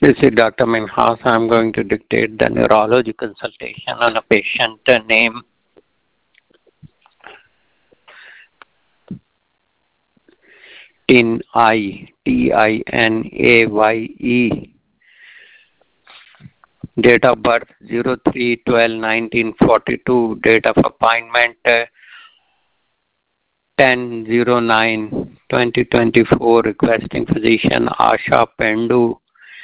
This is Dr. Minhas. I'm going to dictate the neurology consultation on a patient name Tinaye, Tinaye. Date of birth 03/12/1942. Date of appointment 10/09/2024. Requesting physician Asha Pendu,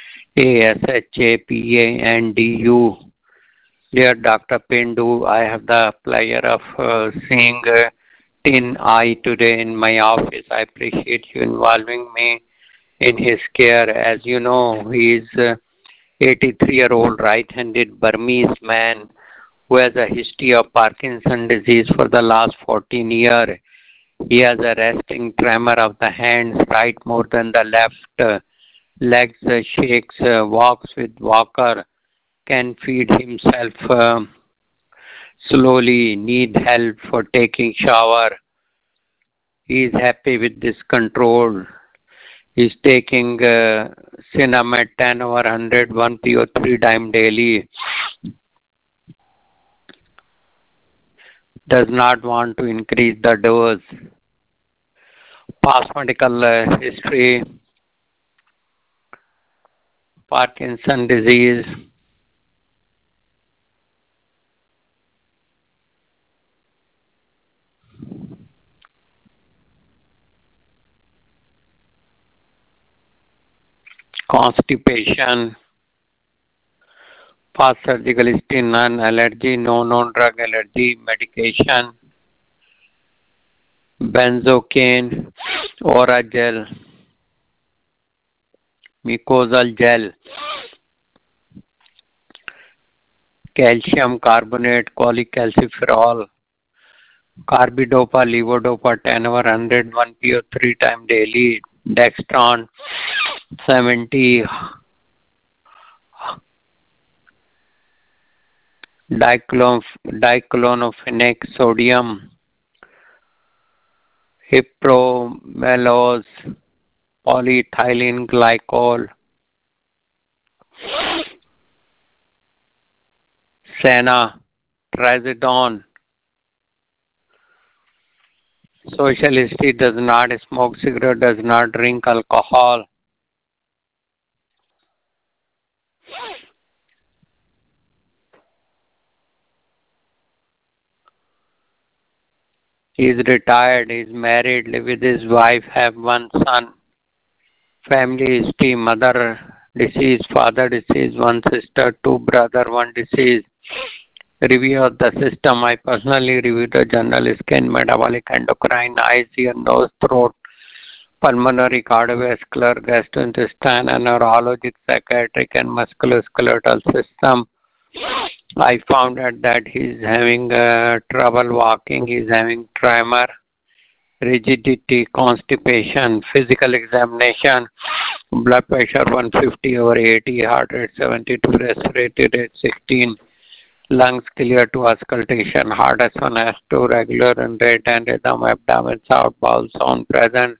ASHAPANDU. Dear Dr. Pendu, I have the pleasure of seeing Tinaye today in my office. I appreciate you involving me in his care. As you know, he is 83-year-old right-handed Burmese man who has a history of Parkinson's disease for the last 14 years. He has a resting tremor of the hands, right more than the left. Legs shakes, walks with walker, can feed himself slowly, need help for taking shower. He is happy with this control. He is taking Cinemet 10/100 1 PO 3 times daily. Does not want to increase the dose. Past medical history, Parkinson's disease, constipation, past surgical history, none, allergy, no known drug allergy, medication, benzocaine, Ora gel, mucosal gel, calcium carbonate, cholecalciferol, carbidopa, levodopa 10/100 1 PO 3 times daily, dextran 70, diclofenac sodium, hypromelose, polyethylene glycol, Senna, trazodone. Social history: does not smoke cigarette, does not drink alcohol. He is retired, he is married, live with his wife, have one son. Family history: mother deceased, father deceased, one sister, two brother, one deceased. Review of the system: I personally reviewed the general scan, metabolic, endocrine, eyes, ear, nose, throat, pulmonary, cardiovascular, gastrointestinal, and neurologic, psychiatric, and musculoskeletal system. I found out that he's having trouble walking, he's having tremor, rigidity, constipation, physical examination, blood pressure 150/80, heart rate 72, respiratory rate 16, lungs clear to auscultation, heart S1, S2, regular and rate and rhythm, abdomen sound, bowel sound present.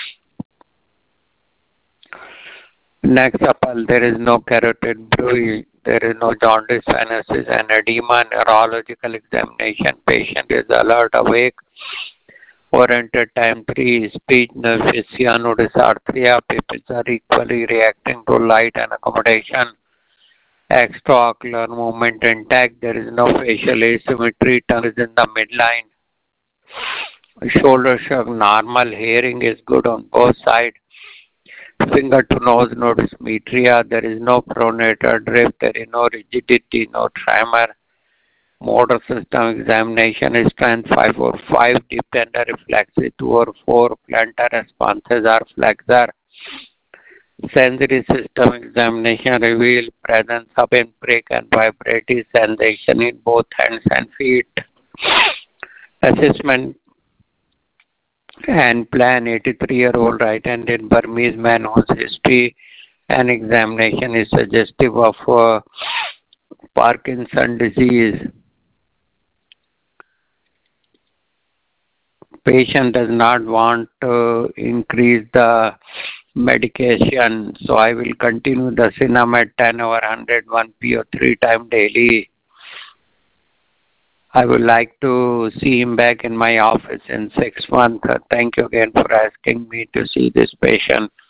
Next up, there is no carotid bruit, there is no jaundice, sinuses, and edema. Neurological examination: patient is alert, awake, oriented time 3, speech, aphasia, no dysarthria, pupils are equally reacting to light and accommodation. Extraocular movement intact, there is no facial asymmetry, tongue is in the midline. Shoulder shrug normal, hearing is good on both sides. Finger to nose, no dysmetria, there is no pronator drift, there is no rigidity, no tremor. Motor system examination: strength 5/5, deep tender reflexes 2/4, plantar responses are flexor. Sensory system examination reveal presence of pinprick and vibratory sensation in both hands and feet. Assessment and plan: 83-year-old right-handed Burmese man whose history and examination is suggestive of Parkinson's disease. Patient does not want to increase the medication. So I will continue the Cinemat 10 over 100 1 PO 3 times daily. I would like to see him back in my office in 6 months. Thank you again for asking me to see this patient.